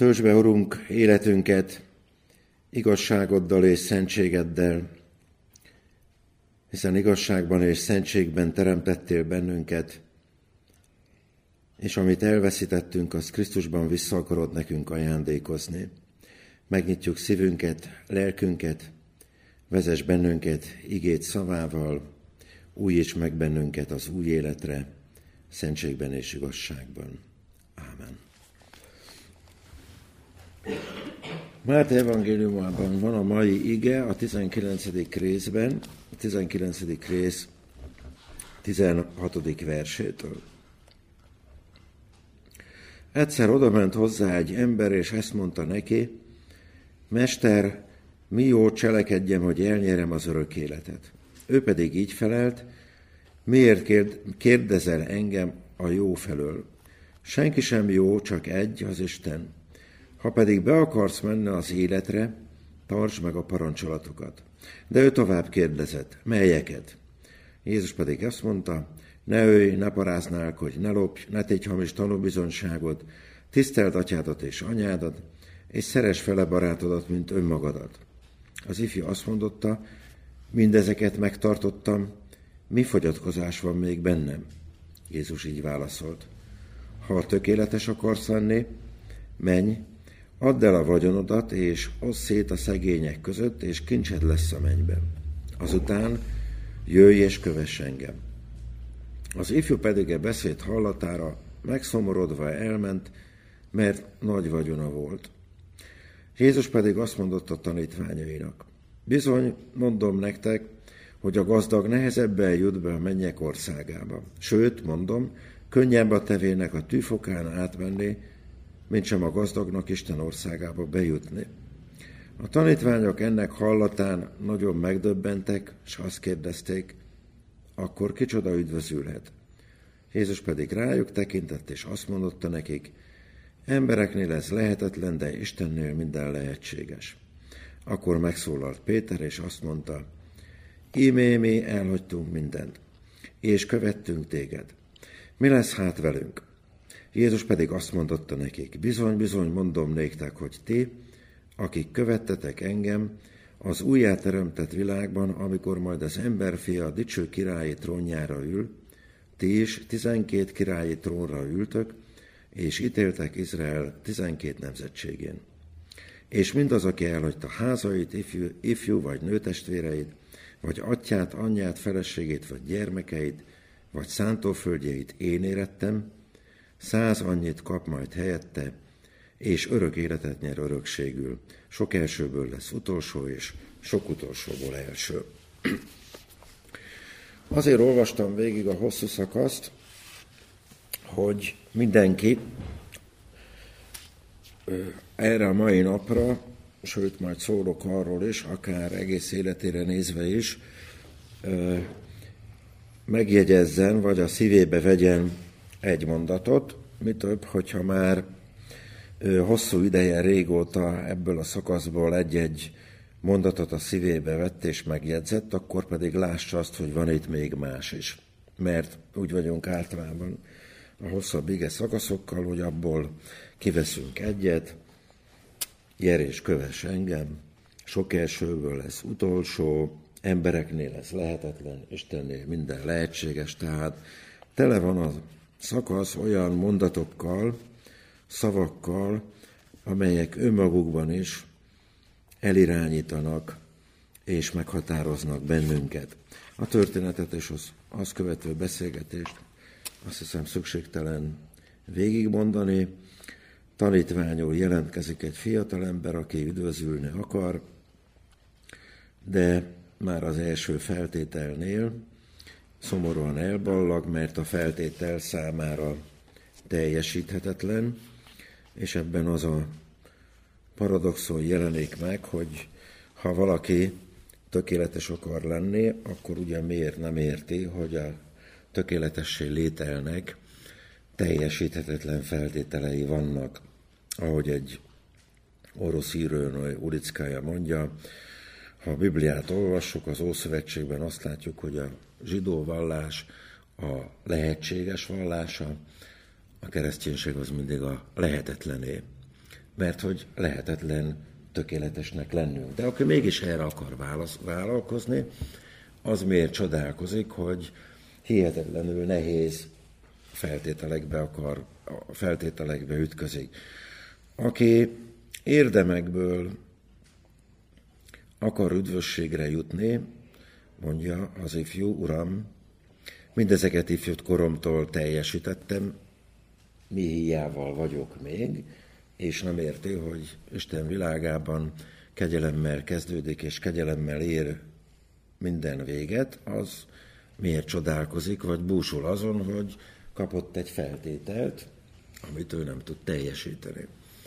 Töltsd be, Urunk, életünket igazságoddal és szentségeddel, hiszen igazságban és szentségben teremtettél bennünket, és amit elveszítettünk, azt Krisztusban vissza akarod nekünk ajándékozni. Megnyitjuk szívünket, lelkünket, vezess bennünket igéd szavával, újíts meg bennünket az új életre, szentségben és igazságban. Ámen. Máté evangéliumában van a mai ige a 19. részben, a 19. rész 16. versétől. Egyszer odament hozzá egy ember, és ezt mondta neki: Mester, mi jót cselekedjem, hogy elnyerem az örök életet? Ő pedig így felelt: Miért kérdezel engem a jó felől? Senki sem jó, csak egy, az Isten. Ha pedig be akarsz menni az életre, tartsd meg a parancsolatokat. De ő tovább kérdezett: Melyeket? Jézus pedig azt mondta: Ne ölj, ne paráználkodj, ne lopj, ne tégy hamis tanúbizonyságot, tiszteld atyádat és anyádat, és szeress fele barátodat, mint önmagadat. Az ifjú azt mondotta: Mindezeket megtartottam, mi fogyatkozás van még bennem? Jézus így válaszolt: Ha tökéletes akarsz lenni, menj, add el a vagyonodat, és oszd szét a szegények között, és kincsed lesz a mennyben. Azután jöjj és kövess engem. Az ifjú pedig beszéd hallatára megszomorodva elment, mert nagy vagyona volt. Jézus pedig azt mondotta a tanítványainak: Bizony, mondom nektek, hogy a gazdag nehezebben jut be a mennyek országába. Sőt, mondom, könnyebb a tevének a tűfokán átmenni, mint sem a gazdagnak Isten országába bejutni. A tanítványok ennek hallatán nagyon megdöbbentek, és azt kérdezték: Akkor kicsoda üdvözülhet? Jézus pedig rájuk tekintett, és azt mondotta nekik: Embereknél ez lehetetlen, de Istennél minden lehetséges. Akkor megszólalt Péter, és azt mondta: Íme mi elhagytunk mindent, és követtünk téged. Mi lesz hát velünk? Jézus pedig azt mondotta nekik: Bizony, bizony, mondom néktek, hogy ti, akik követtetek engem, az újjáteremtett világban, amikor majd az emberfia a dicső királyi trónjára ül, ti is 12 királyi trónra ültök, és ítéltek Izrael 12 nemzetségén. És mindaz, aki elhagyta házait, ifjú vagy nőtestvéreit, vagy atyát, anyját, feleségét, vagy gyermekeit, vagy szántóföldjeit én érettem, 100 annyit kap majd helyette, és örök életet nyer örökségül. Sok elsőből lesz utolsó, és sok utolsóból első. Azért olvastam végig a hosszú szakaszt, hogy mindenki erre a mai napra, sőt, majd szólok arról is, akár egész életére nézve is, megjegyezzen, vagy a szívébe vegyen egy mondatot, mi több, hogyha már hosszú ideje, régóta ebből a szakaszból egy-egy mondatot a szívébe vett és megjegyzett, akkor pedig lássa azt, hogy van itt még más is. Mert úgy vagyunk általában a hosszabb ige szakaszokkal, hogy abból kiveszünk egyet: Gyere és kövess engem, sok elsőből lesz utolsó, embereknél ez lehetetlen, Istennél minden lehetséges. Tehát tele van a szakasz olyan mondatokkal, szavakkal, amelyek önmagukban is elirányítanak és meghatároznak bennünket. A történetet és az követő beszélgetést azt hiszem szükségtelen végigmondani. Tanítványul jelentkezik egy fiatalember, aki üdvözülni akar, de már az első feltételnél szomorúan elballag, mert a feltétel számára teljesíthetetlen, és ebben az a paradoxon jelenik meg, hogy ha valaki tökéletes akar lenni, akkor ugye miért nem érti, hogy a tökéletessé lételnek teljesíthetetlen feltételei vannak. Ahogy egy orosz író, Urickája mondja, ha a Bibliát olvassuk, az Ószövetségben azt látjuk, hogy a zsidó vallás a lehetséges vallása, a kereszténység az mindig a lehetetlené. mert hogy lehetetlen tökéletesnek lennünk. De aki mégis erre akar vállalkozni, az miért csodálkozik, hogy hihetetlenül nehéz feltételekbe ütközik. Aki érdemekből akar üdvösségre jutni, mondja az ifjú, Uram, mindezeket ifjú koromtól teljesítettem, mi híjával vagyok még, és nem érti, hogy Isten világában kegyelemmel kezdődik, és kegyelemmel ér minden véget, az miért csodálkozik, vagy búsul azon, hogy kapott egy feltételt, amit ő nem tud teljesíteni.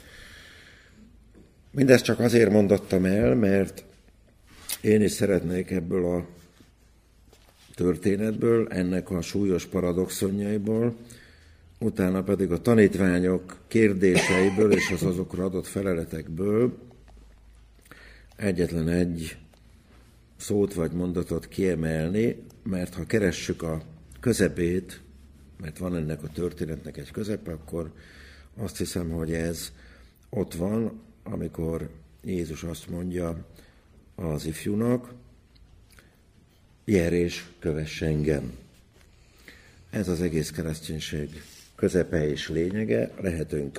Mindezt csak azért mondottam el, mert én is szeretnék ebből a történetből, ennek a súlyos paradoxonjaiból, utána pedig a tanítványok kérdéseiből és az azokra adott feleletekből egyetlen egy szót vagy mondatot kiemelni, mert ha keressük a közepét, mert van ennek a történetnek egy közepe, akkor azt hiszem, hogy ez ott van, amikor Jézus azt mondja az ifjúnak, gyere és kövess engem. Ez az egész kereszténység közepe és lényege. Lehetünk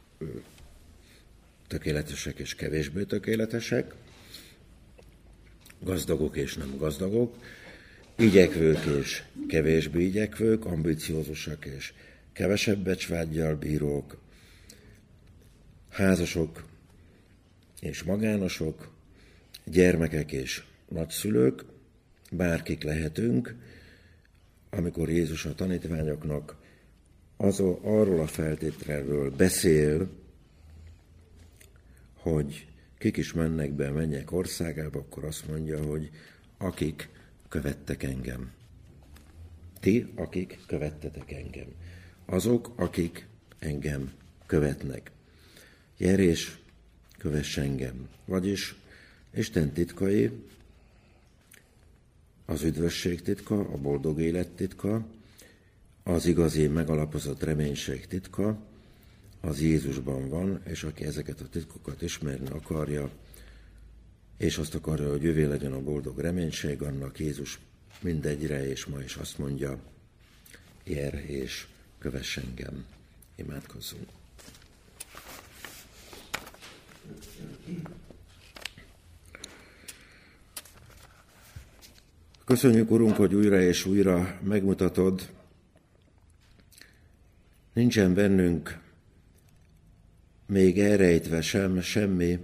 tökéletesek és kevésbé tökéletesek, gazdagok és nem gazdagok, igyekvők és kevésbé igyekvők, ambiciózusak és kevesebb becsvággyal bírók, házasok és magánosok, gyermekek és nagyszülők, bárkik lehetünk, amikor Jézus a tanítványoknak arról a feltételről beszél, hogy kik is mennek be a mennyek országába, akkor azt mondja, hogy akik követtek engem. Ti, akik követtetek engem. Azok, akik engem követnek. Gyere és kövess engem. Vagyis Isten titkai, az üdvösség titka, a boldog élet titka, az igazi megalapozott reménység titka, az Jézusban van, és aki ezeket a titkokat ismerni akarja, és azt akarja, hogy ővé legyen a boldog reménység, annak Jézus mindegyre, és ma is azt mondja, gyere és kövess engem. Imádkozzunk. Köszönjük, Urunk, hogy újra és újra megmutatod, nincsen bennünk még elrejtve semmi,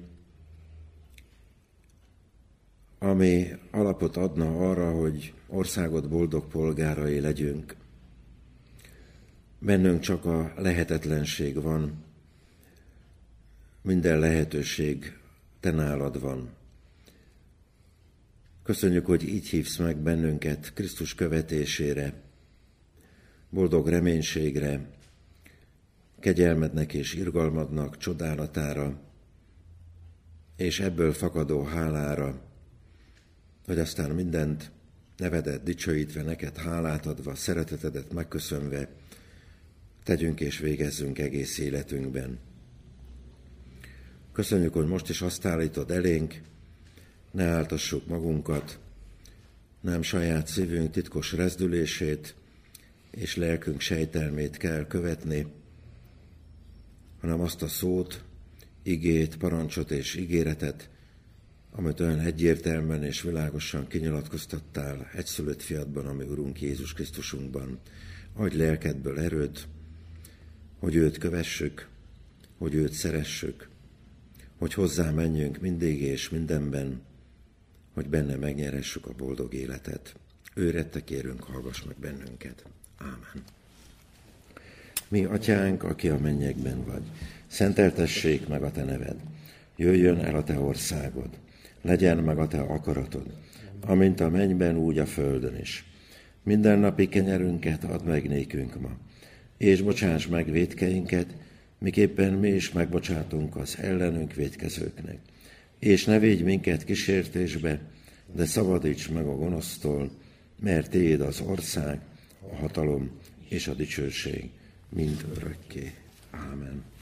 ami alapot adna arra, hogy országod boldog polgárai legyünk. Bennünk csak a lehetetlenség van, minden lehetőség te nálad van. Köszönjük, hogy így hívsz meg bennünket Krisztus követésére, boldog reménységre, kegyelmednek és irgalmadnak csodálatára, és ebből fakadó hálára, hogy aztán mindent nevedet dicsőítve, neked hálát adva, szeretetedet megköszönve, tegyünk és végezzünk egész életünkben. Köszönjük, hogy most is azt állítod elénk, ne áltassuk magunkat, nem saját szívünk titkos rezdülését és lelkünk sejtelmét kell követni, hanem azt a szót, igét, parancsot és ígéretet, amit olyan egyértelműen és világosan kinyilatkoztattál egyszülött fiadban, ami Urunk Jézus Krisztusunkban. Adj lelkedből erőt, hogy őt kövessük, hogy őt szeressük, hogy hozzá menjünk mindig és mindenben, hogy benne megnyeressük a boldog életet. Őrette kérünk, hallgass meg bennünket. Ámen. Mi, Atyánk, aki a mennyekben vagy, szenteltessék meg a te neved, jöjjön el a te országod, legyen meg a te akaratod, amint a mennyben, úgy a földön is. Mindennapi kenyerünket add meg nékünk ma, és bocsáss meg vétkeinket, miképpen mi is megbocsátunk az ellenünk vétkezőknek. És ne védj minket kísértésbe, de szabadíts meg a gonosztól, mert tiéd az ország, a hatalom és a dicsőség mind örökké. Ámen.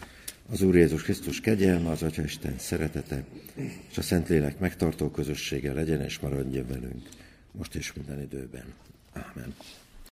Az Úr Jézus Krisztus kegyelme, az Atyaisten szeretete, és a Szentlélek megtartó közössége legyen és maradjon velünk, most és minden időben. Ámen.